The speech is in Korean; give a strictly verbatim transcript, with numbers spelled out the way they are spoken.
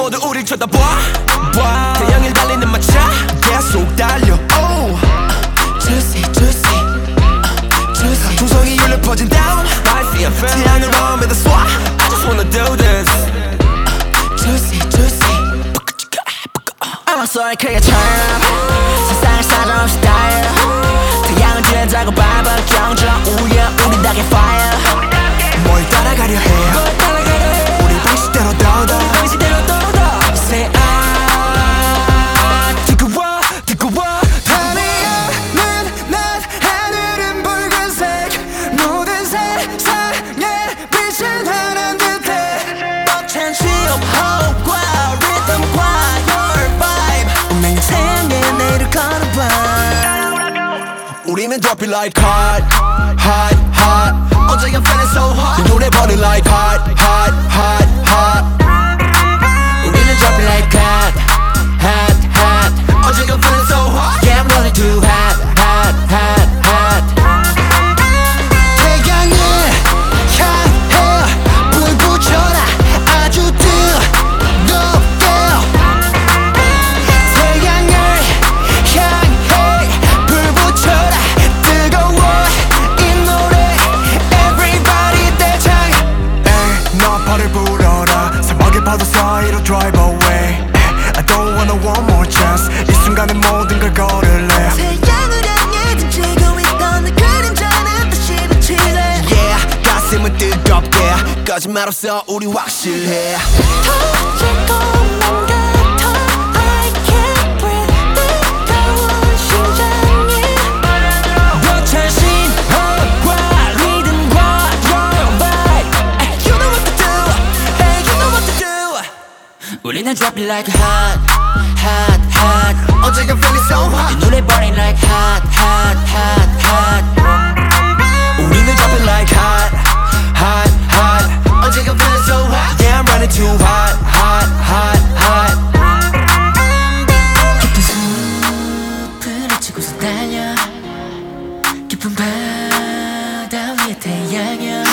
모두 우릴 쳐다봐. 태양을 달리는 마차 계속 달려. oh. Juicy juicy juicy 조성이 울려 퍼진 down 태양으로 믿어 쏴. I just wanna do this. Juicy juicy 음악소리 크게 turn up 세상을 사정없이 달려. 태양을 쬐자고 밟아 경주랑 우려 우리 닭의 fire. 뭘 따라가려 해 우리 방식대로 더더 방식대로 더더 Say I 뜨거워 뜨거워 밤이야는 낮 하늘은 붉은색 모든 세상에 빛을 발한 듯해 벅찬 시험 호흡과 리듬과 your vibe 운명의 태양에 내일을 걸어봐. 우리는 drop it like hot hot hot 어제 I'm feeling so hot 이 노래 burning like hot hot hot hot 우리는 drop it like hot hot hot 어제 I'm feeling so hot yeah I'm running too hot hot hot hot 태양을 향해 불 붙여라 아주 뜨겁게 태양을 향해 불 붙여라 뜨거워 이 노래 Everybody 대장에 너 발을 불어라 사막의 파도 사이로 drive away I don't wanna one more chance 이 순간에 모든 걸 걸을래 태양을 향해 던지고 있던 내 그림자는 다시 비치네 yeah 가슴은 뜨겁게 거짓말 없어 우리 확실해. 터질 것만 같아 I can't breathe 뜨거운 심장이 벅찬 신호과 리듬과 your vibe You know what to do Hey you know what to do 우리는 drop it like hot hot hot 어제가 feeling so hot 이 노래 burning like hot hot hot hot 우리는 drop it like hot hot hot 어제가 feeling so hot Yeah I'm running too hot hot hot hot 깊은 숲을 헤치고서 달려 깊은 바다 위에 태양여